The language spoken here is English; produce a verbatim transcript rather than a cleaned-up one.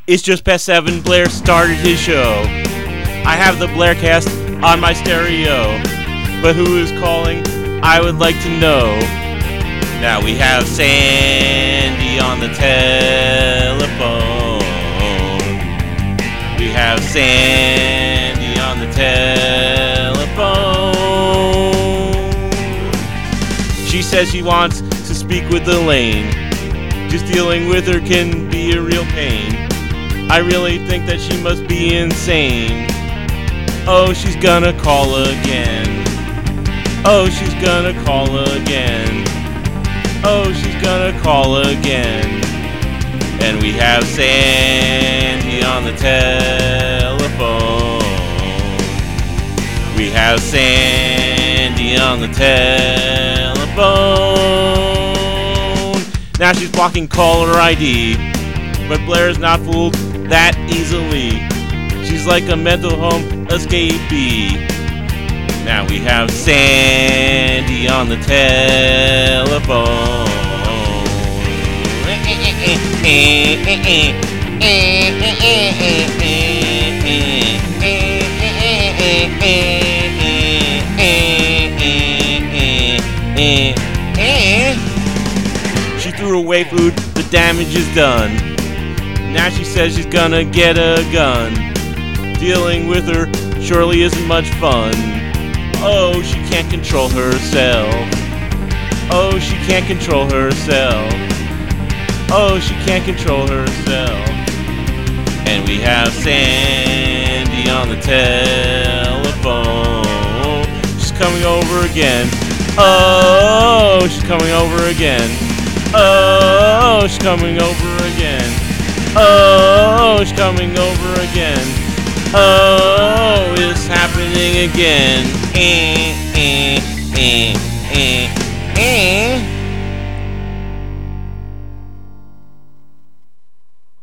It's just past seven. Blair started his show. I have the Blaircast on my stereo. But who is calling? I would like to know. Now we have Sandy on the telephone. We have Sandy on the telephone. She says she wants to speak with Elaine. Just dealing with her can be a real pain. I really think that she must be insane. Oh, she's gonna call again. Oh, she's gonna call again. Oh, she's gonna call again. And we have Sandy on the telephone. We have Sandy on the telephone. Now she's blocking caller I D. But Blair's not fooled that easily. She's like a mental home escapee. Now we have Sandy on the telephone. She threw away food, the damage is done. Now she says she's gonna get a gun. Dealing with her surely isn't much fun. Oh, she can't control herself. Oh, she can't control herself. Oh, she can't control herself. And we have Sandy on the telephone. She's coming over again. Oh, she's coming over again. Oh, she's coming over again. Oh, she's coming over again. Oh, it's happening again.